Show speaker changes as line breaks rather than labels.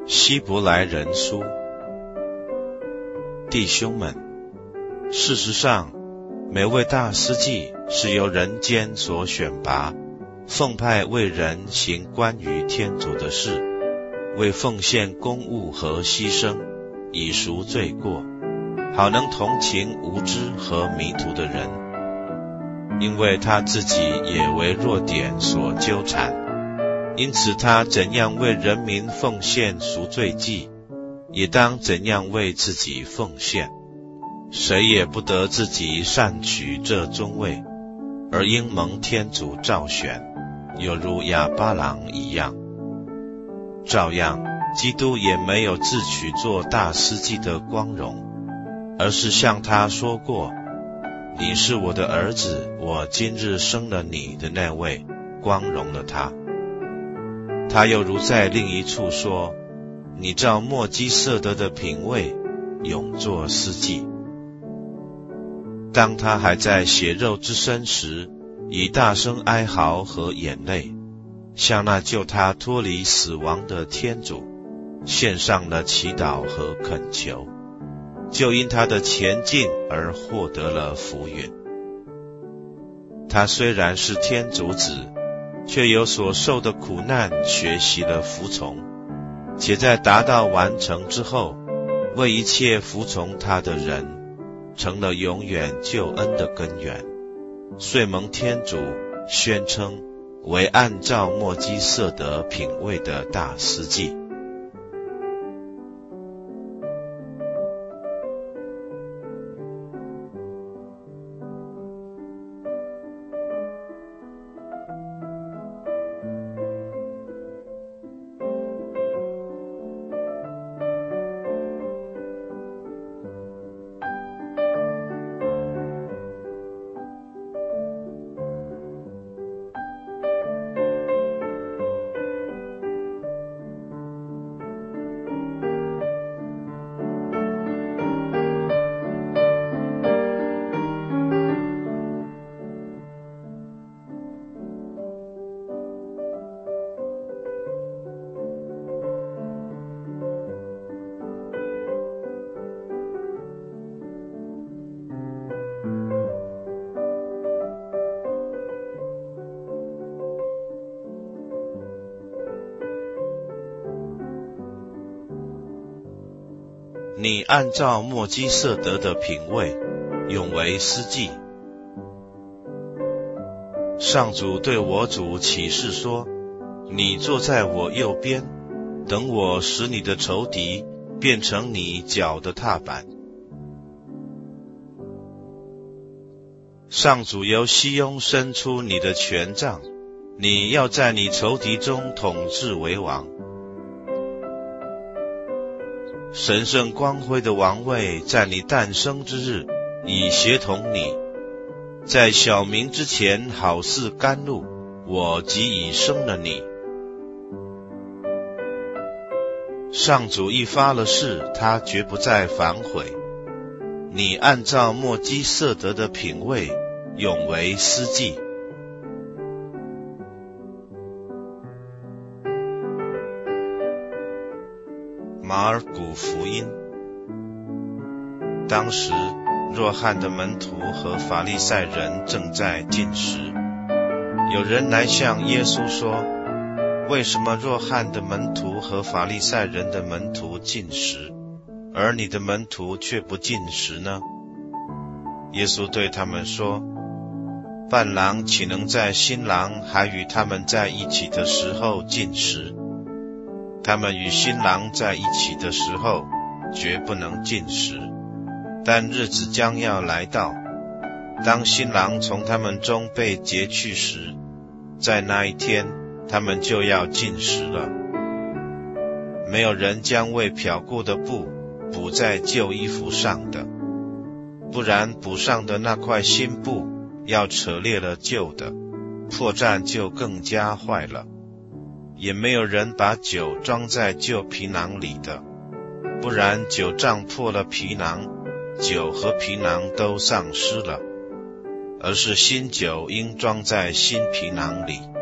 希伯来人书，弟兄们，事实上，每位大司祭是由人间所选拔，奉派为人行关于天主的事，为奉献公物和牺牲，以赎罪过，好能同情无知和迷途的人。因为他自己也为弱点所纠缠，因此他怎样为人民奉献赎罪祭，也当怎样为自己奉献。谁也不得自己擅取这尊位，而应蒙天主召选，有如亚巴郎一样。照样，基督也没有自取做大司祭的光荣，而是向他说过，你是我的儿子，我今日生了你的那位，光荣了他。他又如在另一处说，你照默基瑟德的品位，永作司祭。当他还在血肉之身时，以大声哀嚎和眼泪，向那救他脱离死亡的天主，献上了祈祷和恳求，就因他的前进而获得了福允。他虽然是天主子，却有所受的苦难学习了服从，且在达到完成之后，为一切服从他的人成了永远救恩的根源，遂蒙天主宣称为按照默基瑟德品位的大司祭。你按照默基瑟德的品位，永为司祭。上主对我主启示说，你坐在我右边，等我使你的仇敌变成你脚的踏板。上主由西雍伸出你的权杖，你要在你仇敌中统治为王。神圣光辉的王位在你诞生之日已协同你，在小民之前好似甘露，我即已生了你。上主一发了誓，他绝不再反悔。你按照默基瑟德的品位，永为司祭。马尔谷福音。当时，若翰的门徒和法利赛人正在禁食。有人来向耶稣说，为什么若翰的门徒和法利赛人的门徒禁食，而你的门徒却不禁食呢？耶稣对他们说，伴郎岂能在新郎还与他们在一起的时候禁食？他们与新郎在一起的时候，绝不能禁食。但日子将要来到，当新郎从他们中被劫去时，在那一天，他们就要禁食了。没有人将未漂过的布补在旧衣服上的，不然补上的那块新布要扯裂了旧的，破绽就更加坏了。也没有人把酒装在旧皮囊里的，不然酒胀破了皮囊，酒和皮囊都丧失了，而是新酒应装在新皮囊里。